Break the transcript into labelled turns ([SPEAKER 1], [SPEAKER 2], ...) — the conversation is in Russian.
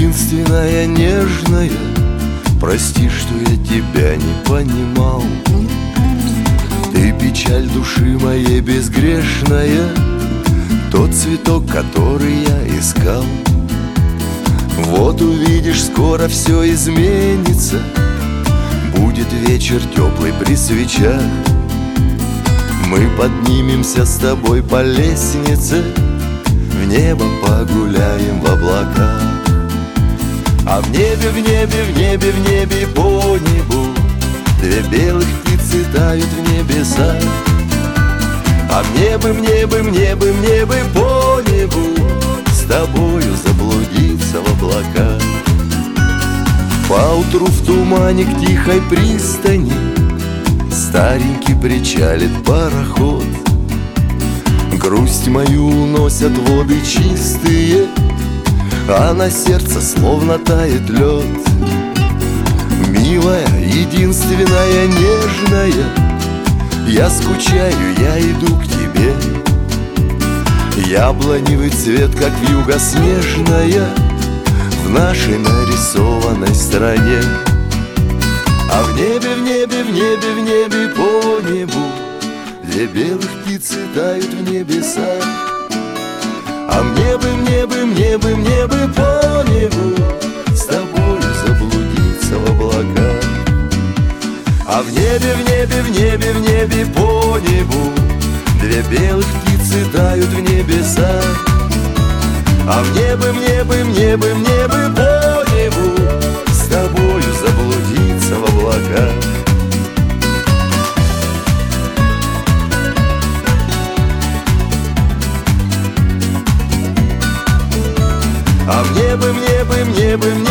[SPEAKER 1] единственная нежная, прости, что я тебя не понимал. Ты печаль души моей безгрешная, тот цветок, который я искал. Вот увидишь, скоро все изменится, будет вечер теплый при свечах. Мы поднимемся с тобой по лестнице, в небо погуляем в облаках. А в небе, в небе, в небе, в небе, по небу две белых птицы тают в небесах. А в небе, в небе, в небе, в небе, по небу с тобою заблудиться в облаках. Поутру в тумане к тихой пристани старенький причалит пароход. Грусть мою уносят воды чистые, а на сердце словно тает лед. Милая, единственная, нежная, я скучаю, я иду к тебе. Яблоневый цвет, как вьюга снежная, в нашей нарисованной стране. А в небе, в небе, в небе, в небе, по небу две белых птицы тают в небесах. А в небе, в небе, в небе, в небе, по небу с тобою заблудиться в облаках. А в небе, в небе, в небе, в небе, по небу две белых птицы тают в небесах. А в небе, в небе, в небе, в небе, по небу с тобою заблудиться в облаках. А в небе, в небе, в небе, в небе